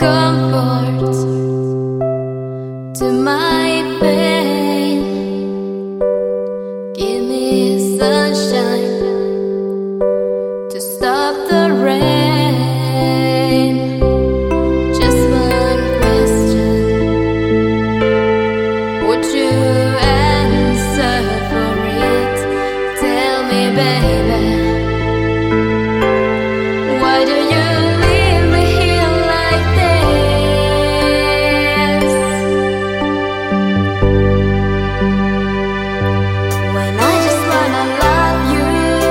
comfort to my pain. Give me sunshine to stop the rain. Just one question, would you answer for it? Tell me, baby, why do you leave me here like this? When I just wanna love you,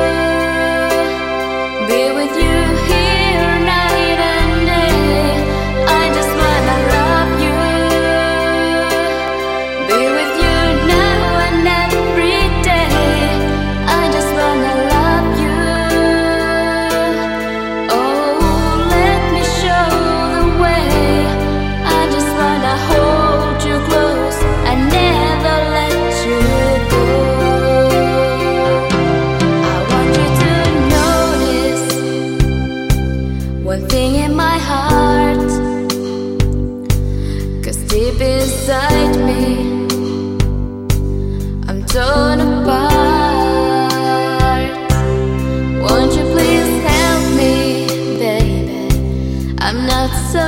be with you here night and day. I just wanna love you, be with you now and every day. I just wanna love you. Oh, let me show the way. I just wanna hold you close and never let you go. I want you to notice one thing in my heart, 'cause deep inside me I'm torn apart. Won't you please help me, baby? I'm not so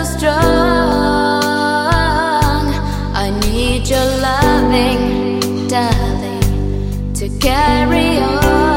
strong. I need your loving, darling, to carry on.